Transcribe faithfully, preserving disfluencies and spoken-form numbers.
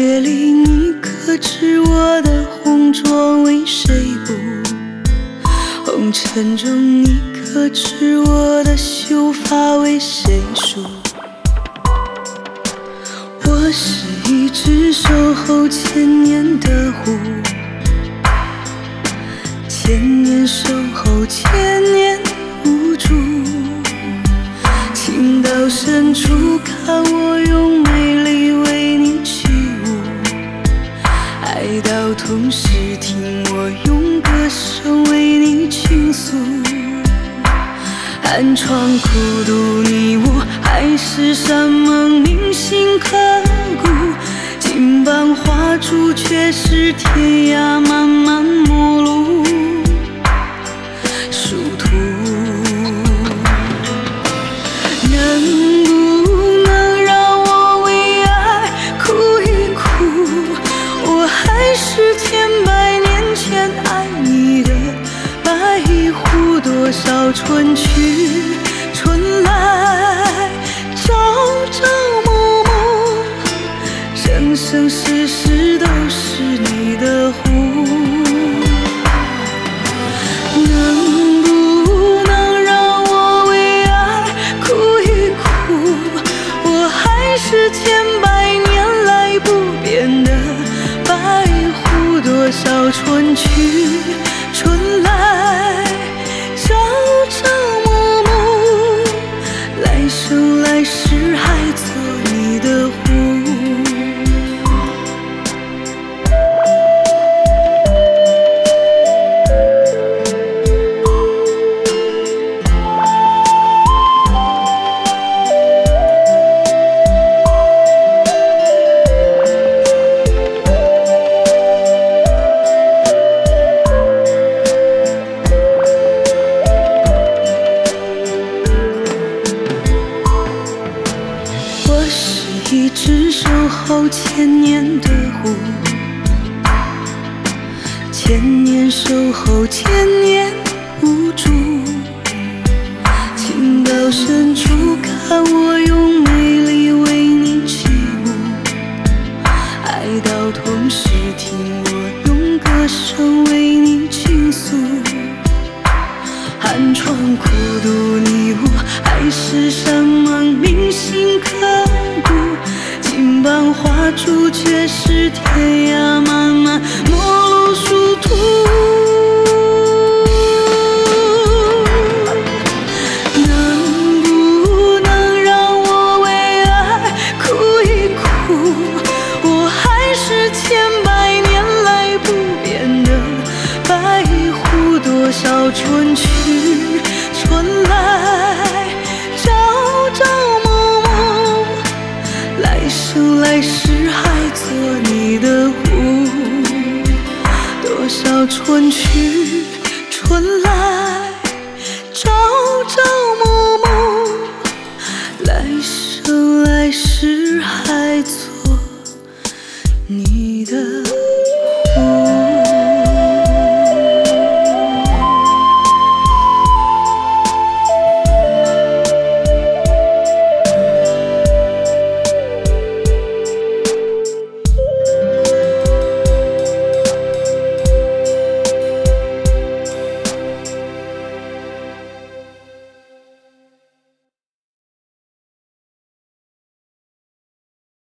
月里，你可知我的红妆为谁补？红尘中，你可知我的秀发为谁梳？我是一只守候千年的狐，千年守候，千年无助。情到深处，看我用美丽为你起舞；爱到痛时，听我用歌声为你倾诉。寒窗苦读，你我海誓山盟，铭心刻骨。金榜画柱，却是天涯漫漫陌路殊途。能不能让我为爱哭一哭？我还是千百年前爱你的白狐。多少春去春来，朝朝暮暮，生生世世都是你的狐。能不能让我为爱哭一哭？我还是千百年来不变的白狐。多少春去春来，朝朝暮暮，来生来世还做你的狐。一只守候千年的狐，千年守候，千年无助。情到深处，看我用美丽为你起舞；爱到痛时，听我用歌声为你倾诉。寒窗苦读，你我海誓山盟，铭心刻骨。金榜画柱，却是天涯漫漫陌路殊途。能不能让我为爱哭一哭？我还是千百年来不变的白狐。多少春去春来，朝朝暮暮，来生来世还做你的狐。多少春去春来，朝朝暮暮，来生